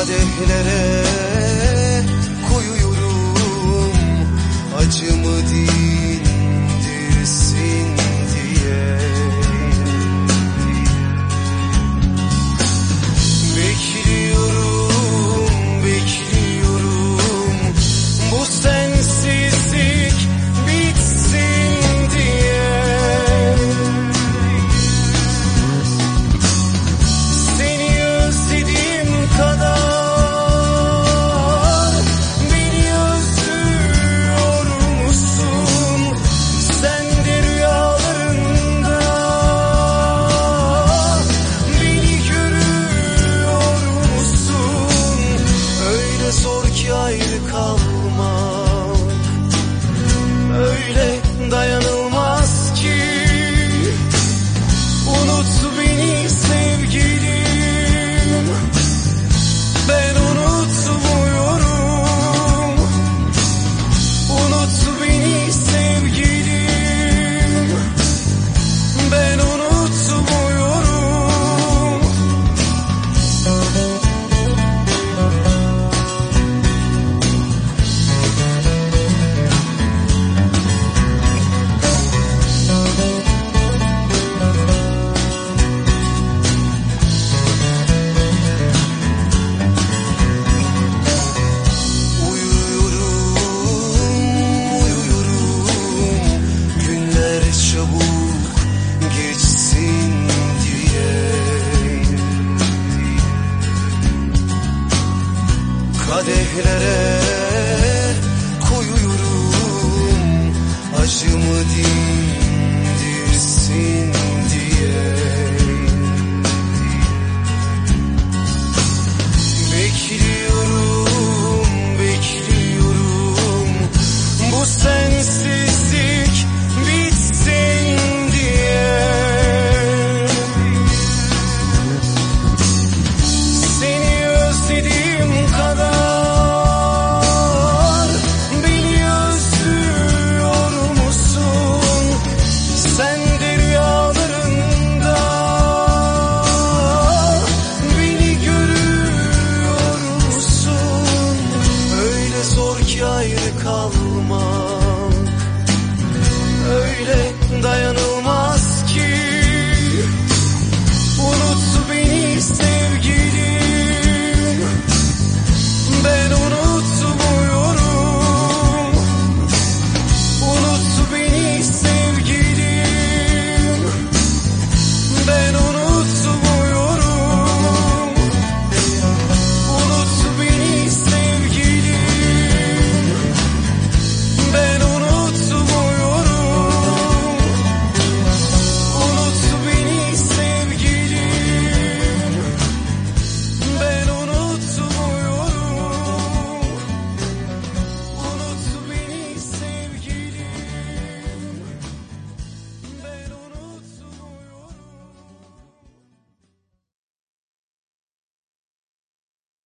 kadehlere koyuyorum, acımı dindirsin diye. Bekliyorum, bekliyorum, bu sensizlik bitsin diye. Seni özlediğim kadar beni özlüyor musun? Sen de rüyalarında beni görüyor musun? Öyle zor ki ayrı kalmak, öyle dayanılmaz ki. Unut beni sevgilim, ben unutmuyorum. Unut beni sevgilim, ben unutmuyorum. Günler çabuk geçsin diye. Kadehlere koyuyorum, acımı dindirsin